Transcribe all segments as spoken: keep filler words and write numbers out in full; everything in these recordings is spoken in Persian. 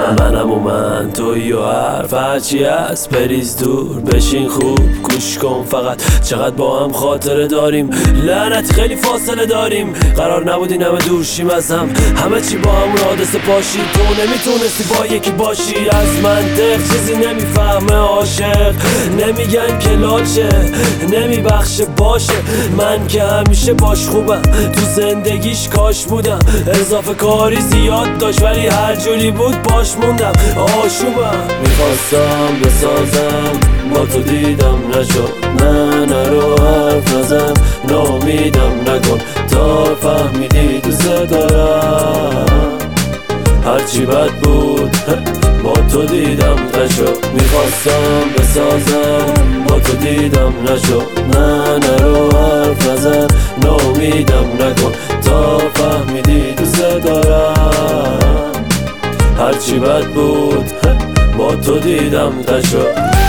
منم و من توی و حرف هرچی هست بریز دور بشین خوب گوش کن فقط چقدر با هم خاطره داریم لعنت خیلی فاصله داریم قرار نبود این همه دور شیم از هم همه چی با همون حادثه پاشی تو نمیتونستی با یکی باشی از منطق چیزی نمیفهمه عاشق نمیگن که لاشه نمیبخشه باشه من که همیشه باش خوبم تو زندگیش کاش بودم اضافه کاری زیاد داشت ولی هر جوری بود باش موندم آشوبم میخواستم بسازم با تو دیدم نشد نه نرو حرف نزن نامیدم نکن تا فهمیدی دوست دارم هرچی بد بود با تو دیدم نشد میخواستم بسازم با تو دیدم نشد نه نرو حرف نزن نامیدم نکن تا فهمیدی دوست دارم هرچی بد بود با تو دیدم نشد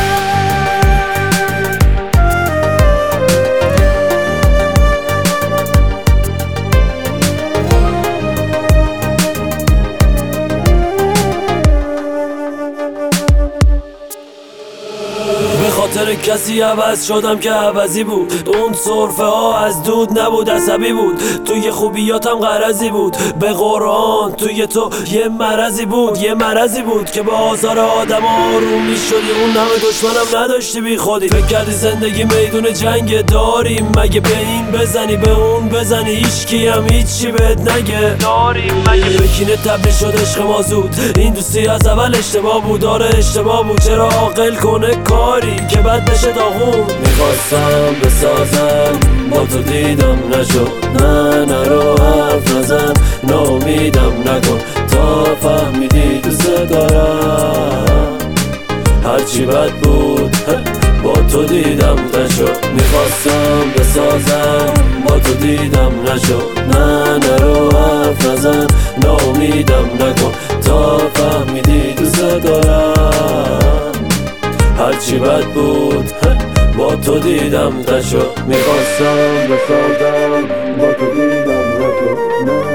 خاطر کسی عوض شدم که عوضی بود اون صرفه ها از دود نبود عصبی بود توی خوبیاتم غرضی بود به قرآن توی تو یه مرضی بود یه مرضی بود که با آزار آدم آروم می شدی اون همه دشمنم نداشتی بی خودی فکر کردی زندگی میدون جنگ داریم مگه به این بزنی به اون بزنی هیچکی هم هیچی بهت نگه داریم مگه بکینه تبدیل شد عشق ما زود این دوستی از اول اشتباه بود داره اشتباه بود چرا عاقل کنه کاری که بعد بشه داغون میخواستم بسازم با تو دیدم نشد نه نرو حرف نزن نامیدم نکن تا فهمیدی دوست دارم هرچی بد بود با تو دیدم نشد میخواستم بسازم با تو دیدم نشد نه نرو حرف نزن نامیدم نکن تا فهمیدی دوست دارم هرچی بد بود با تو دیدم نشد میخواستم بسازم با تو دیدم نشد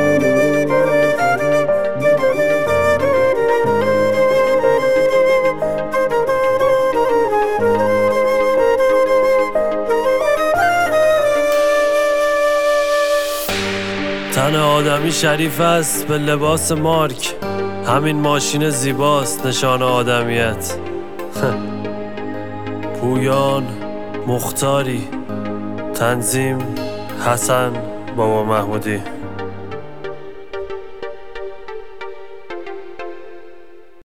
تن آدمی شریف است به لباس مارک همین ماشین زیباست نشان آدمیت پویان مختاری تنظیم حسن بابا محمودی